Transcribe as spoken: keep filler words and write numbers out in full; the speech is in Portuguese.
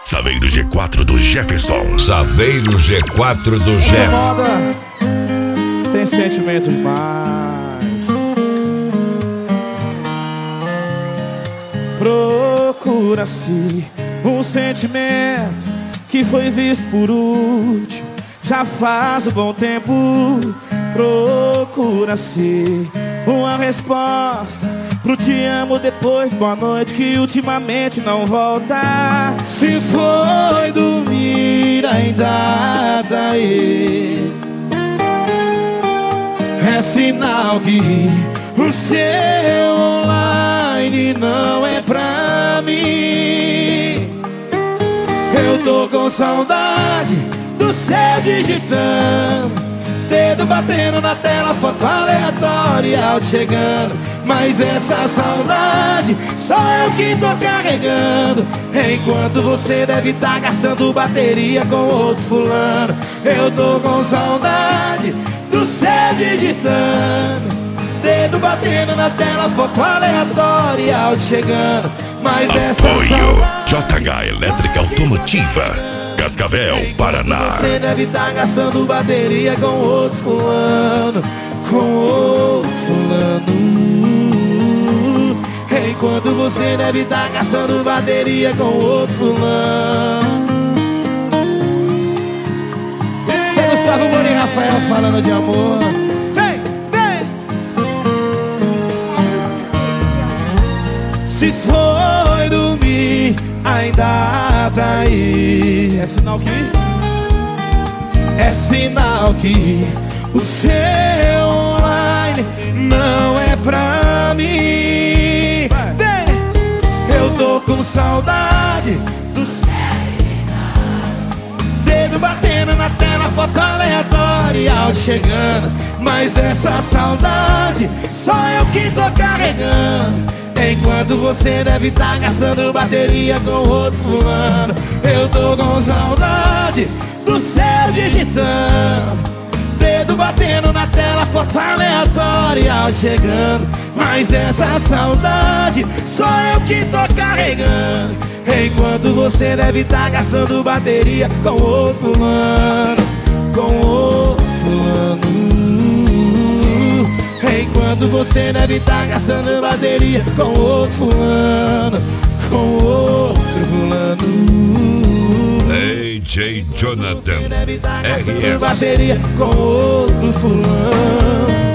Saveiro G quatro do Jefferson. Saveiro G quatro do Essa Jefferson. moda tem sentimento demais. Procura-se um sentimento que foi visto por último já faz um bom tempo. Procura-se uma resposta pro te amo depois boa noite que ultimamente não volta. Se foi dormir ainda tá aí, é sinal que o seu online não é pra mim. Eu tô com saudade do céu digitando, dedo batendo na tela, foto aleatória, áudio chegando. Mas essa saudade só eu que tô carregando, enquanto você deve tá gastando bateria com outro fulano. Eu tô com saudade do céu digitando, dedo batendo na tela, foto aleatória, áudio chegando. Mas essa Apoio saudade J H Elétrica Automotiva, Cascavel, Paraná. você deve tá gastando bateria com outro fulano, com outro fulano. Enquanto você deve tá gastando bateria com outro fulano. Esse é Gustavo Moura e Rafael falando de amor. Vem, vem. Se foi dormir, ainda tá aí. É sinal que? É sinal que o seu online não é pra mim. Eu tô com saudade do dedo batendo na tela, foto aleatória, áudio chegando. Mas essa saudade só eu que tô carregando, enquanto você deve tá gastando bateria com outro fulano. Eu tô com saudade do céu digitando, dedo batendo na tela, foto aleatória, áudio chegando. Mas essa saudade só eu que tô carregando, enquanto você deve tá gastando bateria com outro fulano, com outro fulano. Enquanto você deve tá gastando bateria com outro fulano, com outro fulano. D J Jonathan Você deve tá gastando R S. bateria com outro fulano.